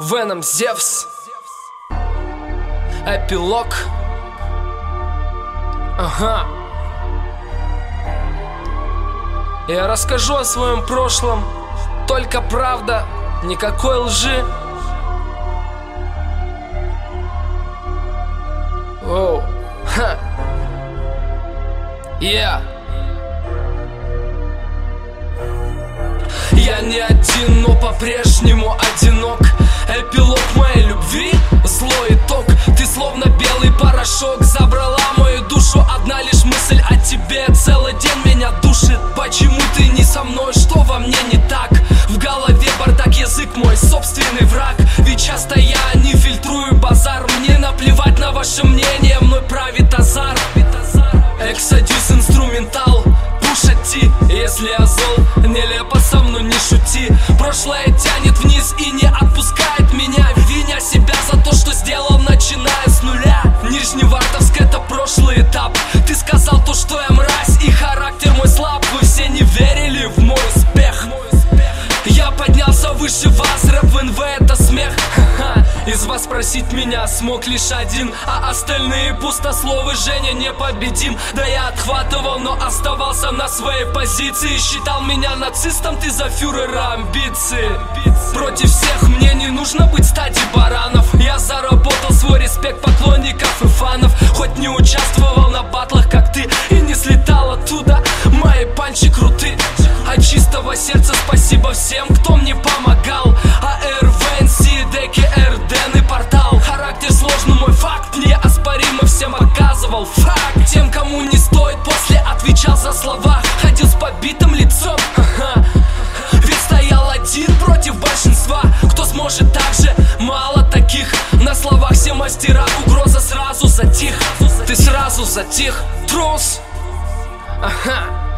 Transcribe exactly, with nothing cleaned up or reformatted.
Venom Zevs. Эпилог. Ага. Я расскажу о своем прошлом, только правда, никакой лжи. Оу, ха. Я Я не один, но по-прежнему одинок. Эпилог моей любви, злой итог. Ты словно белый порошок, забрала мою душу. Одна лишь мысль о тебе целый день меня душит. Почему ты не со мной, что во мне не так? В голове бардак, язык мой собственный враг. Ведь часто я не фильтрую базар. Мне наплевать на ваше мнение, мной правит азарт. Эксодюс инструментал, Пуша Ти. Если я зол, нелепо со мной не шути. Прошлое тянет вниз и не отпускает меня, виня себя за то, что сделал, начиная с нуля. Нижневартовск — это прошлый этап. Ты сказал то, что я мразь и характер мой слаб. Вы все не верили в мой успех. Я поднялся выше вас, рэп в эн вэ — это смех. Ха-ха. Из вас спросить меня смог лишь один, а остальные пустословы. Женя непобедим. Да я отхватывал, но оставался на своей позиции. Считал меня нацистом, ты за фюрера амбиции. Против всех мне не нужно быть стади баранов. Я заработал свой респект поклонников и фанов. Хоть не участвовал на батлах, как ты, и не слетал оттуда. Мои панчи круты. От чистого сердца спасибо всем, кто мне помогал. А эр вэ эн си, дэ ка эр, Дэн и Портал. Характер сложный, мой факт неоспоримо всем показывал. Факт тем, кому не стоит, после отвечал за слова. Ходил с побитым лицом, ха-ха. Ведь стоял один против большинства. Кто сможет так же? Мало таких. На словах все мастера, угроза сразу затих. Ты сразу затих, трус. Ага.